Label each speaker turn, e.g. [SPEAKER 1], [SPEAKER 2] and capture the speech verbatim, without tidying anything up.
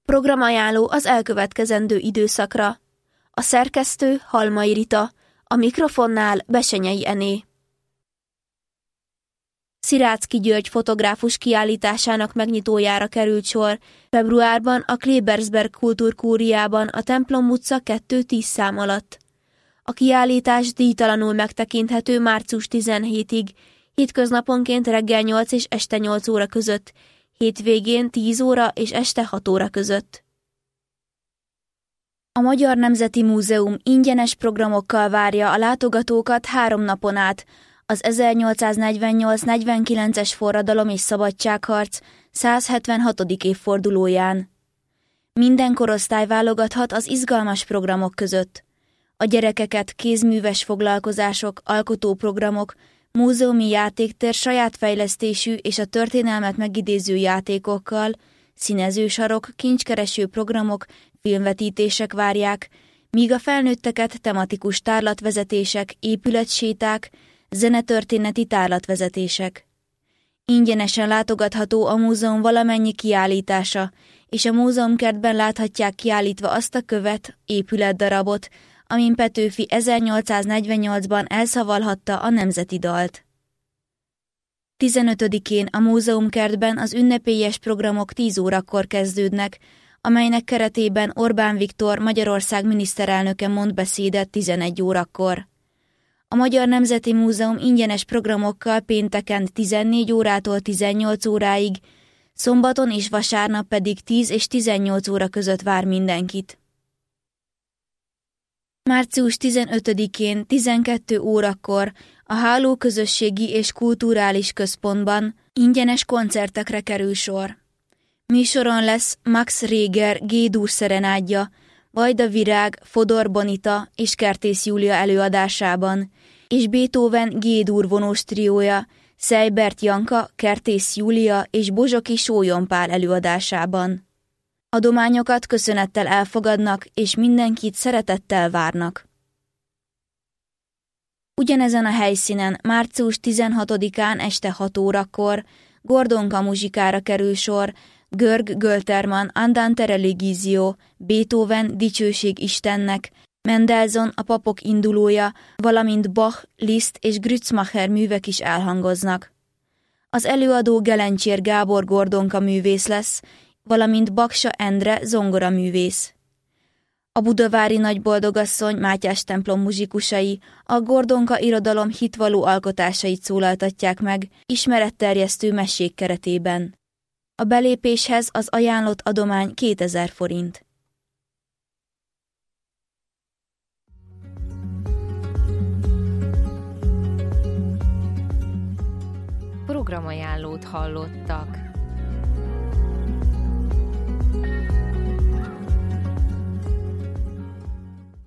[SPEAKER 1] Programajánló az elkövetkezendő időszakra. A szerkesztő Halmai Rita, a mikrofonnál Besenyei Ené. Sziráczky György fotográfus kiállításának megnyitójára került sor februárban a Klebersberg Kulturkúriában a Templom utca kettő tíz szám alatt. A kiállítás díjtalanul megtekinthető március tizenhetedikéig, hétköznaponként reggel nyolc és este nyolc óra között, hétvégén tíz óra és este hat óra között. A Magyar Nemzeti Múzeum ingyenes programokkal várja a látogatókat három napon át az ezernyolcszáznegyvennyolc negyvenkilences forradalom és szabadságharc száz hetvenhatodik évfordulóján. Minden korosztály válogathat az izgalmas programok között. A gyerekeket kézműves foglalkozások, alkotóprogramok, múzeumi játéktér saját fejlesztésű és a történelmet megidéző játékokkal, színezősarok, kincskereső programok, filmvetítések várják, míg a felnőtteket tematikus tárlatvezetések, épületséták, zenetörténeti tárlatvezetések. Ingyenesen látogatható a múzeum valamennyi kiállítása, és a múzeumkertben láthatják kiállítva azt a követ, épületdarabot, amin Petőfi ezernyolcszáznegyvennyolcban elszavalhatta a nemzeti dalt. tizenötödikén a múzeumkertben az ünnepélyes programok tíz órakor kezdődnek, amelynek keretében Orbán Viktor Magyarország miniszterelnöke mond beszédet tizenegy órakor. A Magyar Nemzeti Múzeum ingyenes programokkal pénteken tizennégy órától tizennyolc óráig, szombaton és vasárnap pedig tíz és tizennyolc óra között vár mindenkit. március tizenötödikén tizenkét órakor a Háló Közösségi és Kulturális Központban ingyenes koncertekre kerül sor. Műsoron lesz Max Reger G-dur szerenádja, Vajda Virág, Fodor Bonita és Kertész Júlia előadásában, és Beethoven G-dur vonós triója, Seibert Janka, Kertész Júlia és Bozsoki Sólyom Pál előadásában. Adományokat köszönettel elfogadnak, és mindenkit szeretettel várnak. Ugyanezen a helyszínen március tizenhatodikán este hat órakor Gordonka muzsikára kerül sor, Görg Gölterman Andante Religio, Beethoven Dicsőség Istennek, Mendelssohn a papok indulója, valamint Bach, Liszt és Grützmacher művek is elhangoznak. Az előadó Gelencsér Gábor Gordonka művész lesz, valamint Baksa Endre zongoraművész. A budavári nagyboldogasszony Mátyás templom muzsikusai a Gordonka irodalom hitvalló alkotásait szólaltatják meg ismeretterjesztő mesék keretében. A belépéshez az ajánlott adomány kétezer forint.
[SPEAKER 2] Programajánlót hallottak.